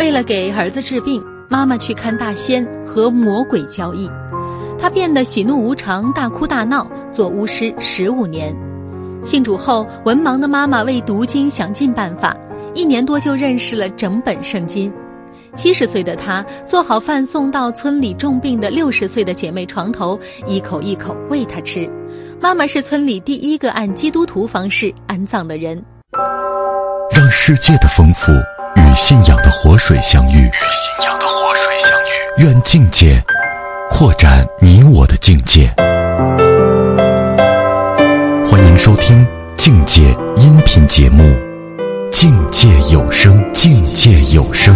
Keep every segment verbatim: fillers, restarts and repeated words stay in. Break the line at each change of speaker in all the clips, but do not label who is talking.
为了给儿子治病，妈妈去看大仙和魔鬼交易，她变得喜怒无常，大哭大闹，做巫师十五年。信主后，文盲的妈妈为读经想尽办法，一年多就认识了整本圣经。七十岁的她做好饭送到村里重病的六十岁的姐妹床头，一口一口喂她吃。妈妈是村里第一个按基督徒方式安葬的人。
让世界的丰富与信仰的活水相遇，与信仰的活水相遇。愿境界扩展你我的境界。欢迎收听境界音频节目《境界有声》，境界有声。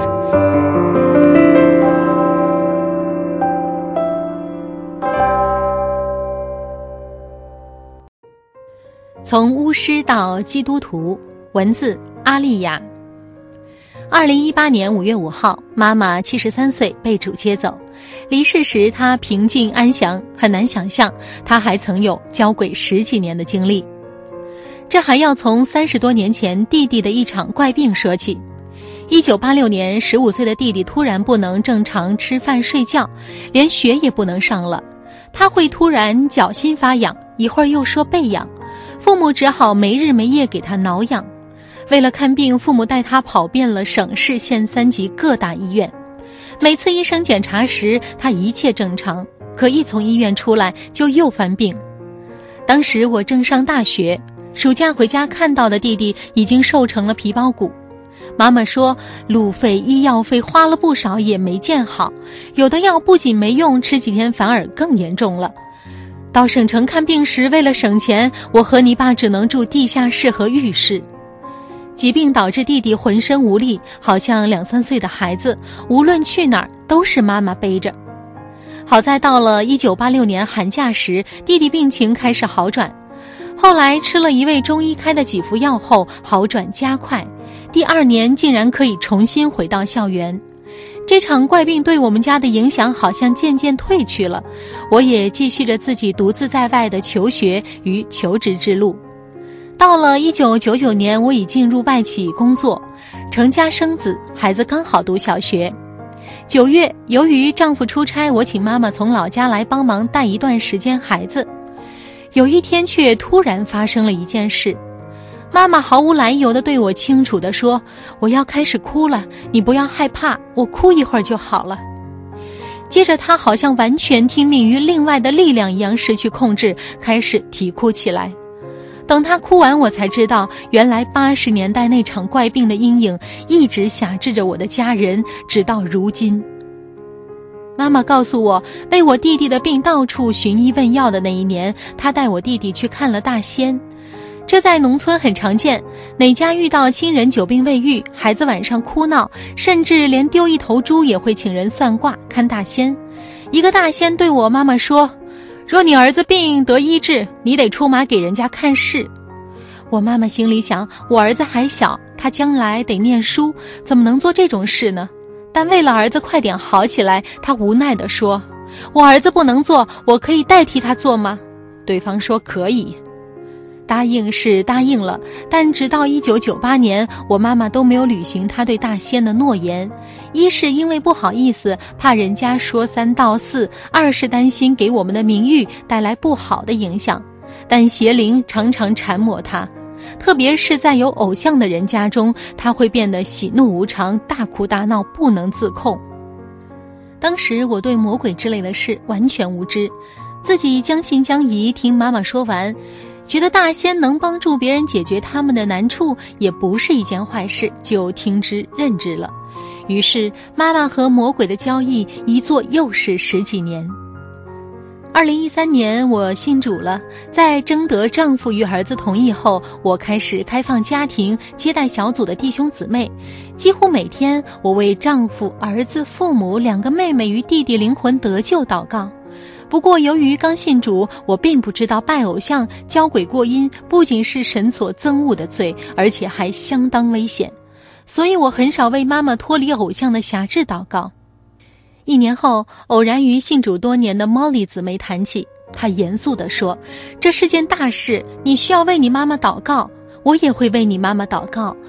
从巫师到基督徒，文字阿丽亚。二零一八年五月五号，妈妈七十三岁被主接走。离世时她平静安详，很难想象她还曾有交鬼十几年的经历。这还要从三十多年前弟弟的一场怪病说起。一九八六年，十五岁的弟弟突然不能正常吃饭睡觉，连学也不能上了。他会突然脚心发痒，一会儿又说背痒，父母只好没日没夜给他挠痒。为了看病，父母带他跑遍了省市县三级各大医院。每次医生检查时，他一切正常，可一从医院出来就又犯病。当时我正上大学，暑假回家看到的弟弟已经瘦成了皮包骨。妈妈说，路费、医药费花了不少也没见好，有的药不仅没用，吃几天反而更严重了。到省城看病时，为了省钱，我和你爸只能住地下室和浴室。疾病导致弟弟浑身无力，好像两三岁的孩子，无论去哪儿都是妈妈背着。好在到了一九八六年寒假时，弟弟病情开始好转。后来吃了一味中医开的几副药后，好转加快，第二年竟然可以重新回到校园。这场怪病对我们家的影响好像渐渐退去了，我也继续着自己独自在外的求学与求职之路。到了一九九九年，我已进入外企工作，成家生子，孩子刚好读小学。九月，由于丈夫出差，我请妈妈从老家来帮忙带一段时间孩子。有一天却突然发生了一件事，妈妈毫无来由地对我清楚地说，我要开始哭了，你不要害怕，我哭一会儿就好了。接着她好像完全听命于另外的力量一样失去控制，开始啼哭起来。等她哭完，我才知道原来八十年代那场怪病的阴影一直辖制着我的家人，直到如今。妈妈告诉我，为我弟弟的病到处寻医问药的那一年，她带我弟弟去看了大仙。这在农村很常见，哪家遇到亲人久病未愈，孩子晚上哭闹，甚至连丢一头猪也会请人算卦看大仙。一个大仙对我妈妈说，若你儿子病得医治，你得出马给人家看事。我妈妈心里想，我儿子还小，他将来得念书，怎么能做这种事呢？但为了儿子快点好起来，他无奈地说，我儿子不能做，我可以代替他做吗？对方说可以。答应是答应了，但直到一九九八年，我妈妈都没有履行她对大仙的诺言。一是因为不好意思，怕人家说三道四；二是担心给我们的名誉带来不好的影响。但邪灵常常缠磨她，特别是在有偶像的人家中，她会变得喜怒无常，大哭大闹，不能自控。当时我对魔鬼之类的事完全无知，自己将信将疑，听妈妈说完，觉得大仙能帮助别人解决他们的难处，也不是一件坏事，就听之任之了。于是妈妈和魔鬼的交易一做又是十几年。二零一三年我信主了，在征得丈夫与儿子同意后，我开始开放家庭接待小组的弟兄姊妹。几乎每天我为丈夫、儿子、父母、两个妹妹与弟弟灵魂得救祷告。不过由于刚信主，我并不知道拜偶像、交鬼过阴不仅是神所憎恶的罪，而且还相当危险，所以我很少为妈妈脱离偶像的辖制祷告。一年后，偶然与信主多年的 Molly 姊妹谈起，她严肃地说，这是件大事，你需要为你妈妈祷告，我也会为你妈妈祷告。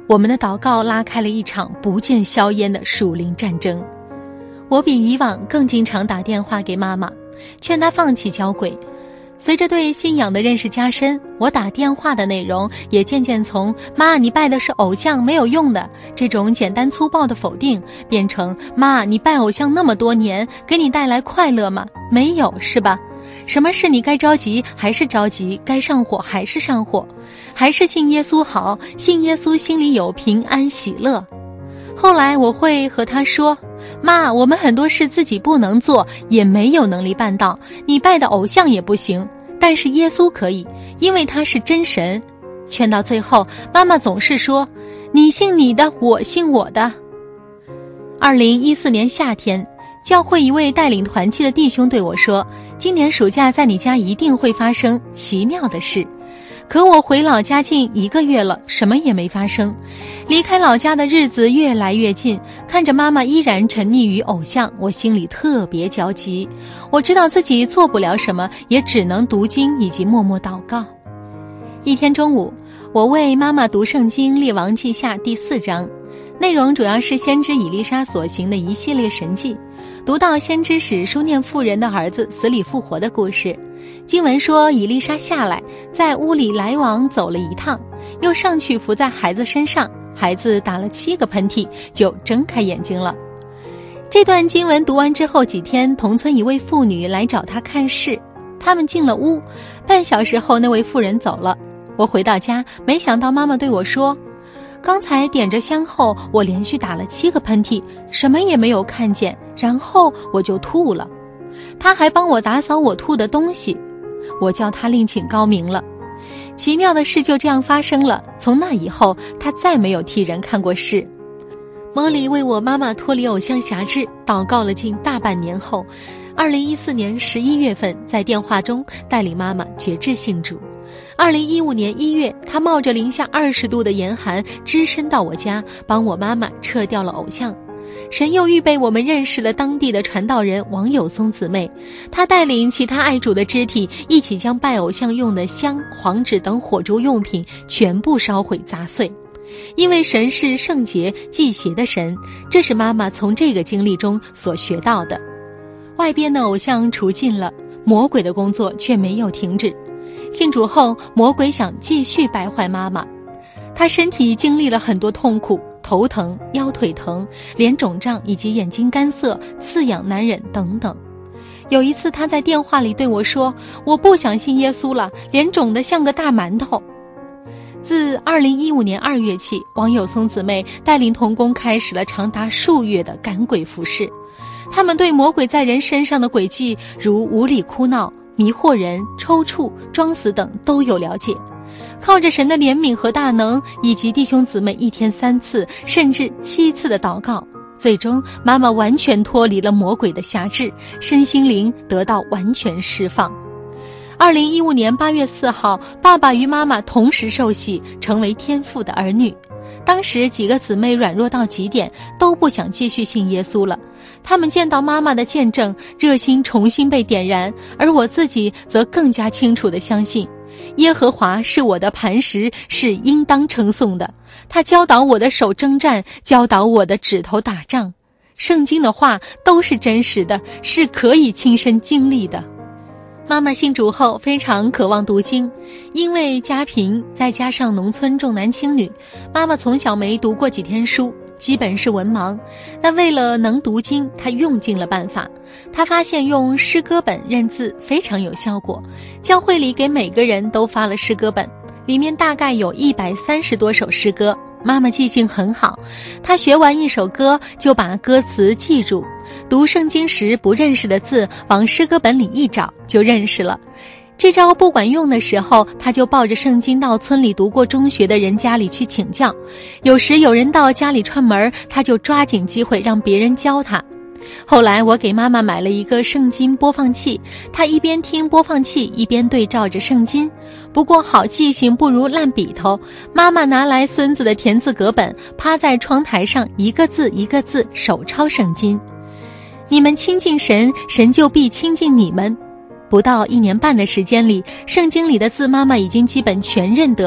我们的祷告拉开了一场不见硝烟的属灵战争。我比以往更经常打电话给妈妈，劝她放弃交鬼。随着对信仰的认识加深，我打电话的内容也渐渐从妈你拜的是偶像没有用的这种简单粗暴的否定，变成妈你拜偶像那么多年，给你带来快乐吗？没有是吧？什么事你该着急还是着急，该上火还是上火，还是信耶稣好，信耶稣心里有平安喜乐。后来我会和他说，妈，我们很多事自己不能做，也没有能力办到，你拜的偶像也不行，但是耶稣可以，因为他是真神。劝到最后，妈妈总是说，你信你的，我信我的。二零一四年夏天，教会一位带领团契的弟兄对我说，今年暑假在你家一定会发生奇妙的事。可我回老家近一个月了，什么也没发生。离开老家的日子越来越近，看着妈妈依然沉溺于偶像，我心里特别焦急。我知道自己做不了什么，也只能读经以及默默祷告。一天中午，我为妈妈读圣经列王记下第四章，内容主要是先知以利沙所行的一系列神迹，读到先知使书念妇人的儿子死里复活的故事。经文说，以利沙下来，在屋里来往走了一趟，又上去伏在孩子身上，孩子打了七个喷嚏，就睁开眼睛了。这段经文读完之后几天，同村一位妇女来找他看事，他们进了屋，半小时后那位妇人走了。我回到家，没想到妈妈对我说，刚才点着香后，我连续打了七个喷嚏，什么也没有看见，然后我就吐了。他还帮我打扫我吐的东西，我叫他另请高明了。奇妙的事就这样发生了，从那以后他再没有替人看过事。莫莉为我妈妈脱离偶像辖制祷告了近大半年后，二零一四年十一月份在电话中带领妈妈决志信主。二零一五年一月，他冒着零下二十度的严寒只身到我家，帮我妈妈撤掉了偶像。神又预备我们认识了当地的传道人王友松姊妹，她带领其他爱主的肢体一起将拜偶像用的香、黄纸等火烛用品全部烧毁砸碎。因为神是圣洁忌邪的神，这是妈妈从这个经历中所学到的。外边的偶像除尽了，魔鬼的工作却没有停止。信主后，魔鬼想继续败坏妈妈，她身体经历了很多痛苦，头疼、腰腿疼、脸肿胀以及眼睛干涩、刺痒难忍等等。有一次她在电话里对我说，我不想信耶稣了，脸肿得像个大馒头。自二零一五年二月起，王友松姊妹带领同工开始了长达数月的赶鬼服事。他们对魔鬼在人身上的诡计，如无理哭闹、迷惑人、抽搐、装死等都有了解。靠着神的怜悯和大能，以及弟兄姊妹一天三次甚至七次的祷告，最终妈妈完全脱离了魔鬼的辖制，身心灵得到完全释放。二零一五年八月四号，爸爸与妈妈同时受洗，成为天父的儿女。当时几个姊妹软弱到极点，都不想继续信耶稣了。他们见到妈妈的见证，热心重新被点燃，而我自己则更加清楚地相信，耶和华是我的磐石，是应当称颂的。他教导我的手征战，教导我的指头打仗。圣经的话都是真实的，是可以亲身经历的。妈妈信主后非常渴望读经，因为家贫，再加上农村重男轻女，妈妈从小没读过几天书，基本是文盲。但为了能读经，她用尽了办法。她发现用诗歌本认字非常有效果，教会里给每个人都发了诗歌本，里面大概有一百三十多首诗歌。妈妈记性很好，她学完一首歌就把歌词记住，读圣经时不认识的字往诗歌本里一找就认识了。这招不管用的时候，她就抱着圣经到村里读过中学的人家里去请教，有时有人到家里串门，她就抓紧机会让别人教她。后来我给妈妈买了一个圣经播放器，她一边听播放器一边对照着圣经。不过好记性不如烂笔头，妈妈拿来孙子的填字格本，趴在窗台上一个字一个字手抄圣经。你们亲近神，神就必亲近你们。不到一年半的时间里，圣经里的字妈妈已经基本全认得了。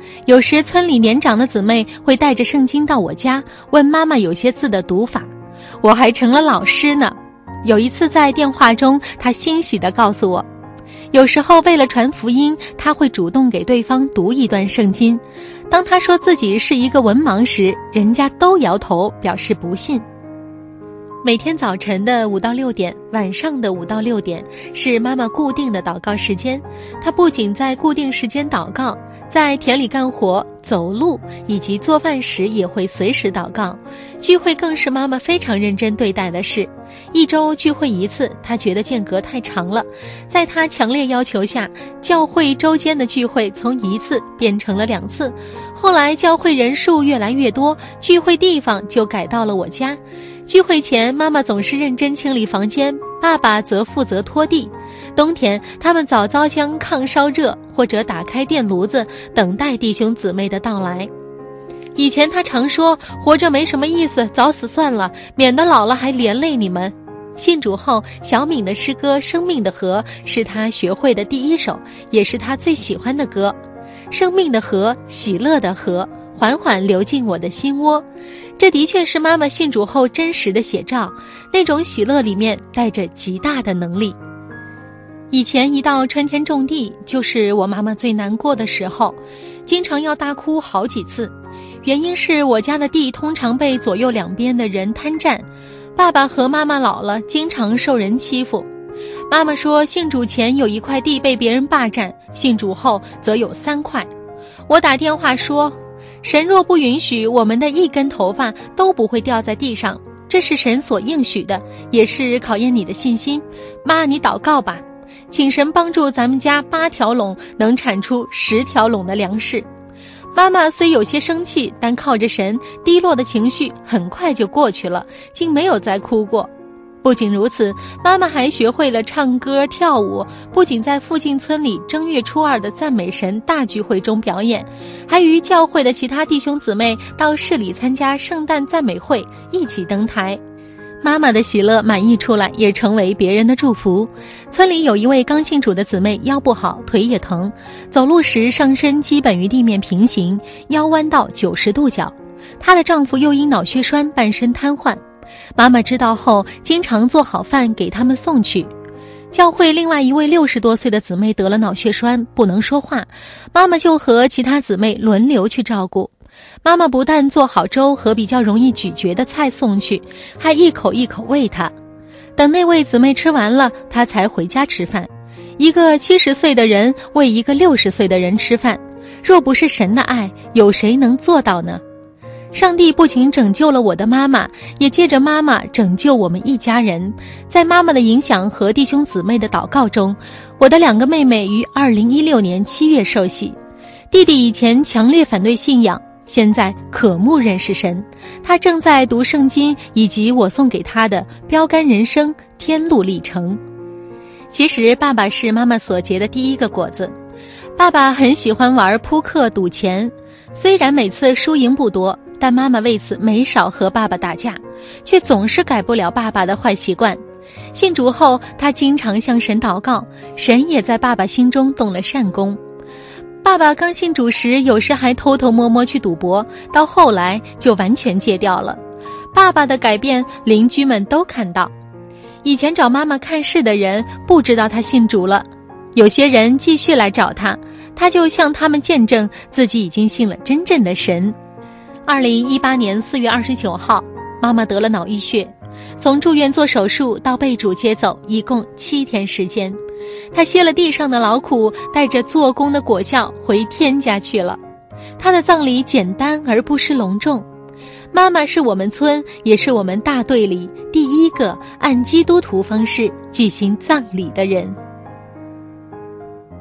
有时村里年长的姊妹会带着圣经到我家，问妈妈有些字的读法，我还成了老师呢。有一次在电话中，她欣喜地告诉我，有时候为了传福音，她会主动给对方读一段圣经。当她说自己是一个文盲时，人家都摇头表示不信。每天早晨的五到六点，晚上的五到六点是妈妈固定的祷告时间。她不仅在固定时间祷告，在田里干活、走路以及做饭时也会随时祷告。聚会更是妈妈非常认真对待的事。一周聚会一次，她觉得间隔太长了。在她强烈要求下，教会周间的聚会从一次变成了两次。后来教会人数越来越多，聚会地方就改到了我家。聚会前，妈妈总是认真清理房间，爸爸则负责拖地。冬天，他们早早将炕烧热，或者打开电炉子，等待弟兄姊妹的到来。以前他常说，活着没什么意思，早死算了，免得老了还连累你们。信主后，小敏的诗歌《生命的河》是他学会的第一首，也是他最喜欢的歌。生命的河，喜乐的河，缓缓流进我的心窝。这的确是妈妈信主后真实的写照，那种喜乐里面带着极大的能力。以前一到春天种地，就是我妈妈最难过的时候，经常要大哭好几次。原因是我家的地通常被左右两边的人贪占，爸爸和妈妈老了，经常受人欺负。妈妈说，信主前有一块地被别人霸占，信主后则有三块。我打电话说，神若不允许，我们的一根头发都不会掉在地上，这是神所应许的，也是考验你的信心。妈，你祷告吧，请神帮助咱们家八条垄能产出十条垄的粮食。妈妈虽有些生气，但靠着神，低落的情绪很快就过去了，竟没有再哭过。不仅如此，妈妈还学会了唱歌跳舞，不仅在附近村里正月初二的赞美神大聚会中表演，还与教会的其他弟兄姊妹到市里参加圣诞赞美会，一起登台。妈妈的喜乐满溢出来，也成为别人的祝福。村里有一位刚信主的姊妹，腰不好，腿也疼，走路时上身基本与地面平行，腰弯到九十度角。她的丈夫又因脑血栓半身瘫痪。妈妈知道后，经常做好饭给他们送去。教会另外一位六十多岁的姊妹得了脑血栓，不能说话，妈妈就和其他姊妹轮流去照顾。妈妈不但做好粥和比较容易咀嚼的菜送去，还一口一口喂她。等那位姊妹吃完了，她才回家吃饭。一个七十岁的人为一个六十岁的人吃饭，若不是神的爱，有谁能做到呢？上帝不仅拯救了我的妈妈，也借着妈妈拯救我们一家人。在妈妈的影响和弟兄姊妹的祷告中，我的两个妹妹于二零一六年七月受洗。弟弟以前强烈反对信仰，现在渴慕认识神，他正在读圣经以及我送给他的标杆人生天路历程。其实爸爸是妈妈所结的第一个果子。爸爸很喜欢玩扑克赌钱，虽然每次输赢不多，但妈妈为此没少和爸爸打架，却总是改不了爸爸的坏习惯。信主后，他经常向神祷告，神也在爸爸心中动了善功。爸爸刚信主时，有时还偷偷摸摸去赌博，到后来就完全戒掉了。爸爸的改变，邻居们都看到。以前找妈妈看事的人不知道他信主了，有些人继续来找他，他就向他们见证自己已经信了真正的神。二零一八年四月二十九号，妈妈得了脑溢血，从住院做手术到被主接走，一共七天时间。她歇了地上的劳苦，带着做工的果效回天家去了。她的葬礼简单而不失隆重。妈妈是我们村，也是我们大队里第一个按基督徒方式举行葬礼的人。